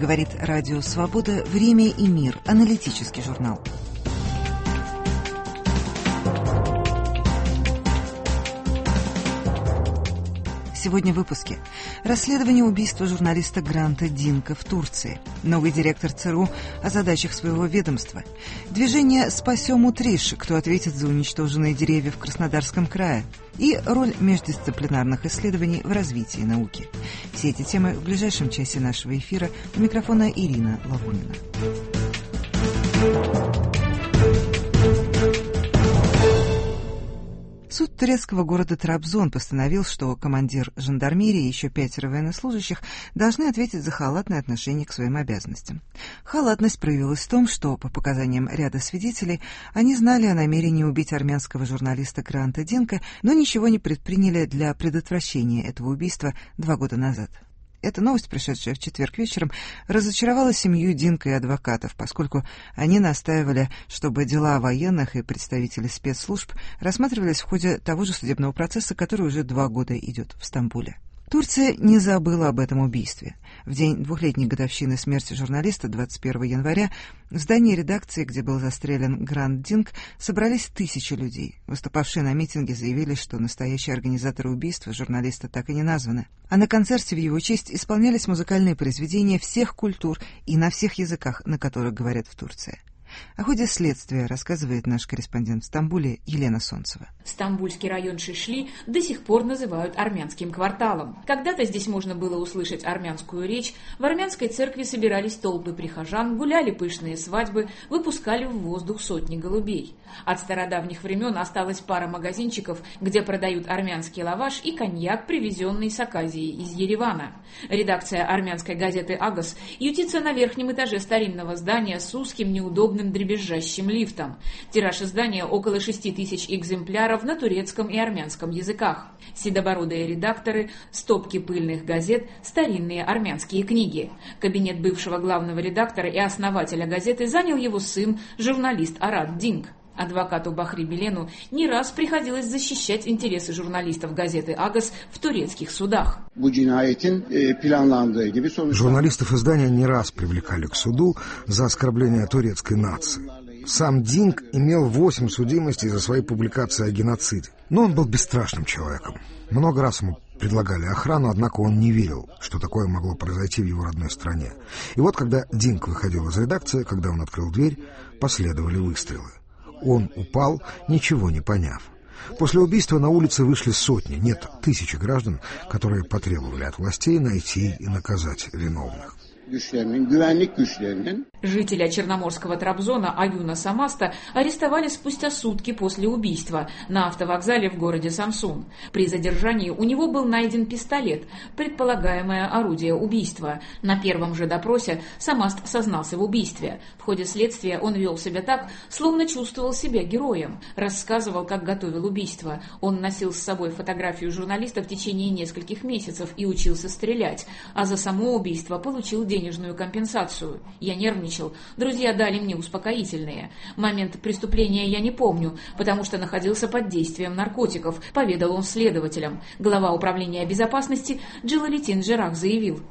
Говорит Радио Свобода, «Время и мир», аналитический журнал. Сегодня в выпуске. Расследование убийства журналиста Гранта Динка в Турции. Новый директор ЦРУ о задачах своего ведомства. Движение «Спасем Утриш», кто ответит за уничтоженные деревья в Краснодарском крае. И роль междисциплинарных исследований в развитии науки. Все эти темы в ближайшем часе нашего эфира. У микрофона Ирина Лавунина. Суд турецкого города Трабзон постановил, что командир жандармерии и еще 5 военнослужащих должны ответить за халатное отношение к своим обязанностям. Халатность проявилась в том, что, по показаниям ряда свидетелей, они знали о намерении убить армянского журналиста Гранта Динка, но ничего не предприняли для предотвращения этого убийства 2 года назад. Эта новость, пришедшая в четверг вечером, разочаровала семью Динка и адвокатов, поскольку они настаивали, чтобы дела военных и представителей спецслужб рассматривались в ходе того же судебного процесса, который уже 2 года идет в Стамбуле. Турция не забыла об этом убийстве. В день 2-летней годовщины смерти журналиста, 21 января, в здании редакции, где был застрелен Грант Динк, собрались 1000 людей. Выступавшие на митинге заявили, что настоящие организаторы убийства журналиста так и не названы. А на концерте в его честь исполнялись музыкальные произведения всех культур и на всех языках, на которых говорят в Турции. О ходе следствия рассказывает наш корреспондент в Стамбуле Елена Солнцева. Стамбульский район Шишли до сих пор называют армянским кварталом. Когда-то здесь можно было услышать армянскую речь, в армянской церкви собирались толпы прихожан, гуляли пышные свадьбы, выпускали в воздух сотни голубей. От стародавних времен осталась пара магазинчиков, где продают армянский лаваш и коньяк, привезенный с Аказии из Еревана. Редакция армянской газеты «Агос» ютится на верхнем этаже старинного здания с узким, неудобным дребезжащим лифтом. Тираж издания около 6000 экземпляров на турецком и армянском языках. Седобородые редакторы, стопки пыльных газет, старинные армянские книги. Кабинет бывшего главного редактора и основателя газеты занял его сын, журналист Арат Динк. Адвокату Бахри Белену не раз приходилось защищать интересы журналистов газеты «Агос» в турецких судах. Журналистов издания не раз привлекали к суду за оскорбление турецкой нации. Сам Динк имел 8 судимостей за свои публикации о геноциде. Но он был бесстрашным человеком. Много раз ему предлагали охрану, однако он не верил, что такое могло произойти в его родной стране. И вот когда Динк выходил из редакции, когда он открыл дверь, последовали выстрелы. Он упал, ничего не поняв. После убийства на улице вышли сотни, нет, 1000 граждан, которые потребовали от властей найти и наказать виновных. Жителя Черноморского Трабзона Аюна Самаста арестовали спустя сутки после убийства на автовокзале в городе Самсун. При задержании у него был найден пистолет, предполагаемое орудие убийства. На первом же допросе Самаст сознался в убийстве. В ходе следствия он вел себя так, словно чувствовал себя героем. Рассказывал, как готовил убийство. Он носил с собой фотографию журналиста в течение нескольких месяцев и учился стрелять, а за само убийство получил денежную компенсацию. Я нервничал. Друзья дали мне успокоительные. Момент преступления я не помню, потому что находился под действием наркотиков, поведал он следователям. Глава управления безопасности Джилалетин Жерах заявил.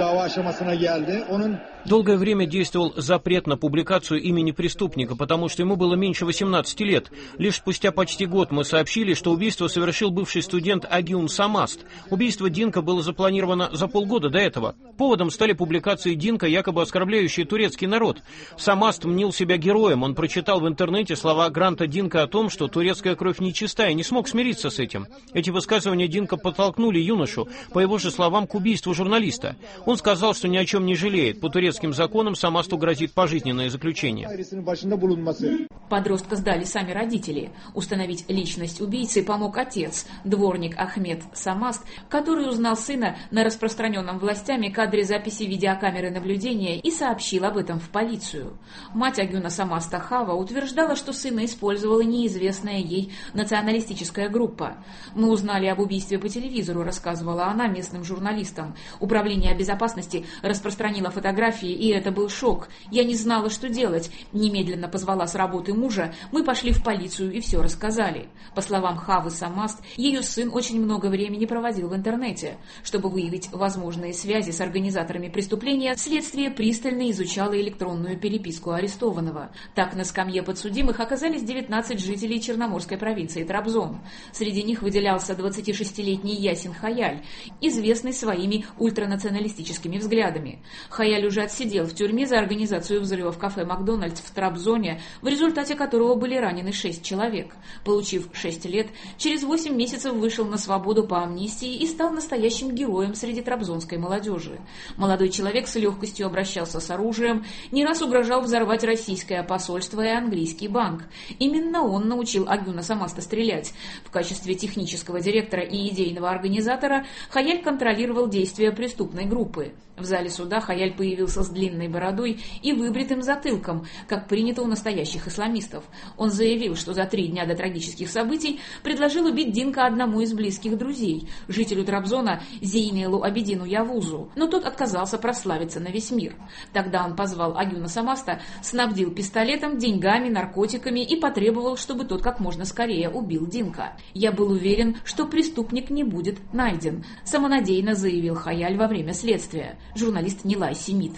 Долгое время действовал запрет на публикацию имени преступника, потому что ему было меньше 18 лет. Лишь спустя почти год мы сообщили, что убийство совершил бывший студент Агиун Самаст. Убийство Динка было запланировано за полгода до этого. Поводом стали публикации Динка, якобы оскорбляющие турецкий народ. Самаст мнил себя героем. Он прочитал в интернете слова Гранта Динка о том, что турецкая кровь нечиста, и не смог смириться с этим. Эти высказывания Динка подтолкнули юношу, по его же словам, к убийству журналиста. Он сказал, что ни о чем не жалеет. По турецким законам Самасту грозит пожизненное заключение. Подростка сдали сами родители. Установить личность убийцы помог отец, дворник Ахмед Самаст, который узнал сына на распространенном властями кадре записи видеокамеры наблюдения и сообщил об этом в полицию. Мать Агюна Самаста Хава утверждала, что сына использовала неизвестная ей националистическая группа. «Мы узнали об убийстве по телевизору», рассказывала она местным журналистам. Управление безопасности распространило фотографии фотографии, и это был шок. Я не знала, что делать. Немедленно позвала с работы мужа. Мы пошли в полицию и все рассказали. По словам Хавы Самаст, ее сын очень много времени проводил в интернете. Чтобы выявить возможные связи с организаторами преступления, следствие пристально изучало электронную переписку арестованного. Так, на скамье подсудимых оказались 19 жителей Черноморской провинции Трабзон. Среди них выделялся 26-летний Ясин Хаяль, известный своими ультранационалистическими взглядами. Хаяль уже отсидел в тюрьме за организацию взрыва в кафе «Макдональдс» в Трабзоне, в результате которого были ранены 6 человек. Получив 6 лет, через 8 месяцев вышел на свободу по амнистии и стал настоящим героем среди трабзонской молодежи. Молодой человек с легкостью обращался с оружием, не раз угрожал взорвать российское посольство и английский банк. Именно он научил Агюна Самаста стрелять. В качестве технического директора и идейного организатора Хаяль контролировал действия преступной группы. В зале суда Хаяль появился с длинной бородой и выбритым затылком, как принято у настоящих исламистов. Он заявил, что за 3 дня до трагических событий предложил убить Динка одному из близких друзей, жителю Трабзона Зейнелу Абедину Явузу, но тот отказался прославиться на весь мир. Тогда он позвал Агюна Самаста, снабдил пистолетом, деньгами, наркотиками и потребовал, чтобы тот как можно скорее убил Динка. «Я был уверен, что преступник не будет найден», самонадеянно заявил Хаяль во время следствия. Журналист Нилай Семит.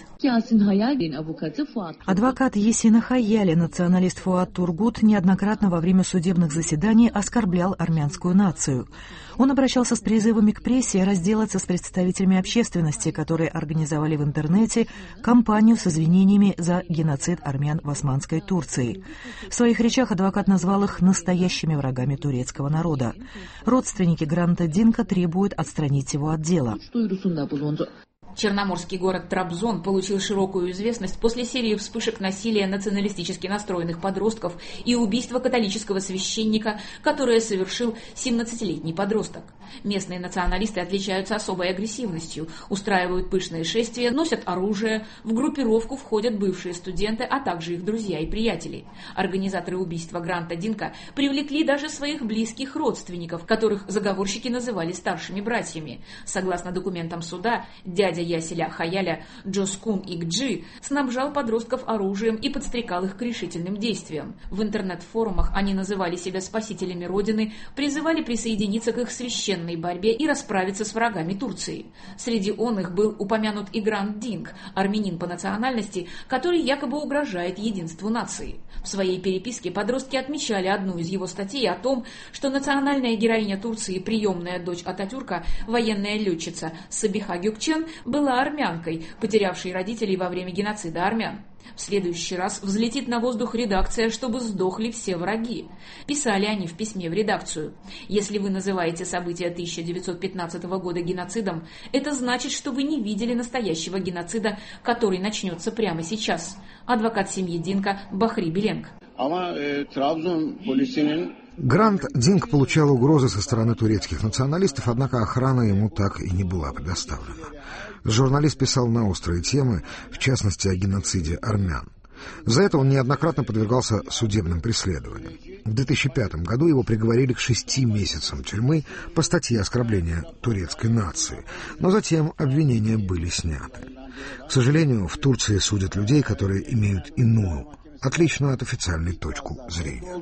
Адвокат Ясина Хаяля, националист Фуат Тургут, неоднократно во время судебных заседаний оскорблял армянскую нацию. Он обращался с призывами к прессе разделаться с представителями общественности, которые организовали в интернете кампанию с извинениями за геноцид армян в Османской Турции. В своих речах адвокат назвал их настоящими врагами турецкого народа. Родственники Гранта Динка требуют отстранить его от дела. Черноморский город Трабзон получил широкую известность после серии вспышек насилия националистически настроенных подростков и убийства католического священника, которое совершил 17-летний подросток. Местные националисты отличаются особой агрессивностью, устраивают пышные шествия, носят оружие, в группировку входят бывшие студенты, а также их друзья и приятели. Организаторы убийства Гранта Динка привлекли даже своих близких родственников, которых заговорщики называли старшими братьями. Согласно документам суда, дядя Яселя Хаяля Джоскун Игджи снабжал подростков оружием и подстрекал их к решительным действиям. В интернет-форумах они называли себя спасителями Родины, призывали присоединиться к их священной борьбе и расправиться с врагами Турции. Среди оных был упомянут и Грант Динк, армянин по национальности, который якобы угрожает единству нации. В своей переписке подростки отмечали одну из его статей о том, что национальная героиня Турции, приемная дочь Ататюрка, военная летчица Сабиха Гюкчен, была армянкой, потерявшей родителей во время геноцида армян. В следующий раз взлетит на воздух редакция, чтобы сдохли все враги. Писали они в письме в редакцию. Если вы называете события 1915 года геноцидом, это значит, что вы не видели настоящего геноцида, который начнется прямо сейчас. Адвокат семьи Динка Бахри Беленг. Грант Динк получал угрозы со стороны турецких националистов, однако охрана ему так и не была предоставлена. Журналист писал на острые темы, в частности о геноциде армян. За это он неоднократно подвергался судебным преследованиям. В 2005 году его приговорили к 6 месяцам тюрьмы по статье оскорбления турецкой нации, но затем обвинения были сняты. К сожалению, в Турции судят людей, которые имеют иную, отличную от официальной точку зрения.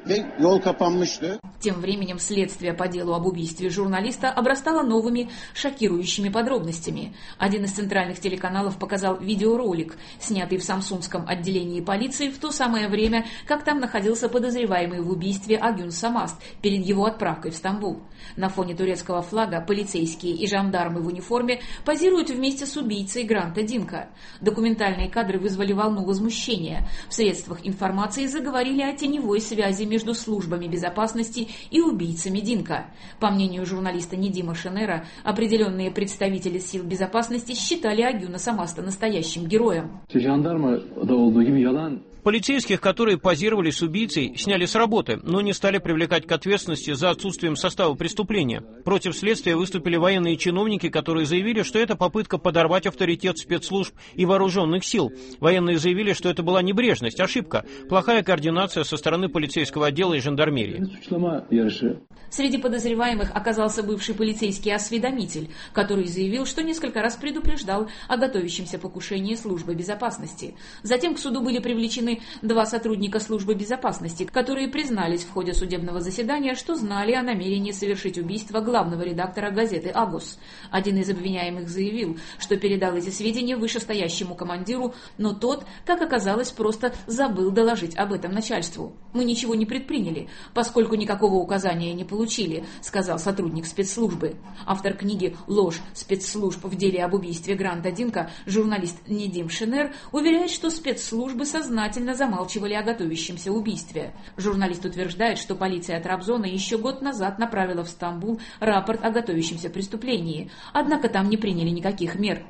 Тем временем следствие по делу об убийстве журналиста обрастало новыми шокирующими подробностями. Один из центральных телеканалов показал видеоролик, снятый в самсунском отделении полиции в то самое время, как там находился подозреваемый в убийстве Агюн Самаст перед его отправкой в Стамбул. На фоне турецкого флага полицейские и жандармы в униформе позируют вместе с убийцей Гранта Динка. Документальные кадры вызвали волну возмущения. В средствах информации заговорили о теневой связи между службами безопасности и убийцами Динка. По мнению журналиста Недима Шенера, определенные представители сил безопасности считали Агюна Самаста настоящим героем. Полицейских, которые позировали с убийцей, сняли с работы, но не стали привлекать к ответственности за отсутствием состава преступления. Против следствия выступили военные чиновники, которые заявили, что это попытка подорвать авторитет спецслужб и вооруженных сил. Военные заявили, что это была небрежность, ошибка, плохая координация со стороны полицейского отдела и жандармерии. Среди подозреваемых оказался бывший полицейский осведомитель, который заявил, что несколько раз предупреждал о готовящемся покушении службы безопасности. Затем к суду были привлечены 2 сотрудника службы безопасности, которые признались в ходе судебного заседания, что знали о намерении совершить убийство главного редактора газеты «Агус». Один из обвиняемых заявил, что передал эти сведения вышестоящему командиру, но тот, как оказалось, просто забыл доложить об этом начальству. «Мы ничего не предприняли, поскольку никакого указания не получили», сказал сотрудник спецслужбы. Автор книги «Ложь спецслужб в деле об убийстве Гранта Динка», журналист Недим Шенер, уверяет, что спецслужбы сознательно замалчивали о готовящемся убийстве. Журналист утверждает, что полиция Трабзона еще год назад направила в Стамбул рапорт о готовящемся преступлении, однако там не приняли никаких мер.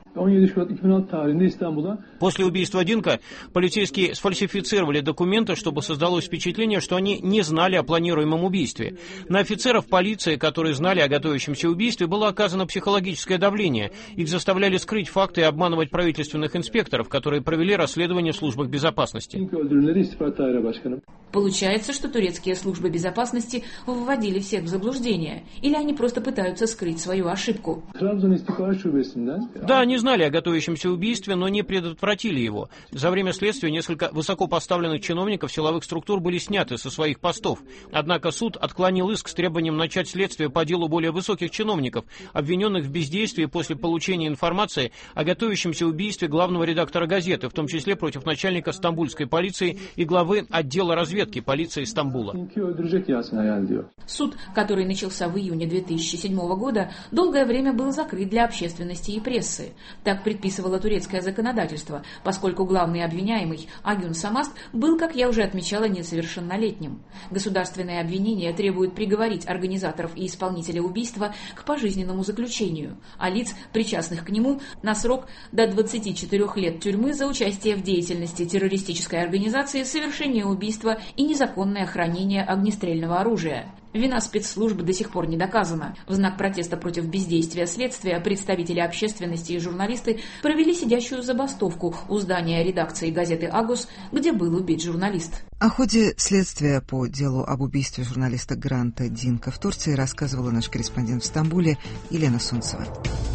После убийства Динка полицейские сфальсифицировали документы, чтобы создалось впечатление, что они не знали о планируемом убийстве. На офицеров полиции, которые знали о готовящемся убийстве, было оказано психологическое давление. Их заставляли скрыть факты и обманывать правительственных инспекторов, которые провели расследование в службах безопасности. Получается, что турецкие службы безопасности вводили всех в заблуждение, или они просто пытаются скрыть свою ошибку? Да, они знали о готовящемся убийстве, но не предотвратили его. За время следствия несколько высокопоставленных чиновников силовых структур были сняты со своих постов. Однако суд отклонил иск с требованием начать следствие по делу более высоких чиновников, обвиненных в бездействии после получения информации о готовящемся убийстве главного редактора газеты, в том числе против начальника стамбульской полиции и главы отдела разведки полиции Стамбула. Суд, который начался в июне 2007 года, долгое время был закрыт для общественности и прессы. Так предписывало турецкое законодательство, поскольку главный обвиняемый Агюн Самаст был, как я уже отмечала, несовершеннолетним. Государственные обвинения требуют приговорить организаторов и исполнителя убийства к пожизненному заключению, а лиц, причастных к нему, на срок до 24 лет тюрьмы за участие в деятельности террористической организации, совершение убийства и незаконное хранение огнестрельного оружия. Вина спецслужб до сих пор не доказана. В знак протеста против бездействия следствия представители общественности и журналисты провели сидящую забастовку у здания редакции газеты «Агус», где был убит журналист. О ходе следствия по делу об убийстве журналиста Гранта Динка в Турции рассказывала наш корреспондент в Стамбуле Елена Сунцева.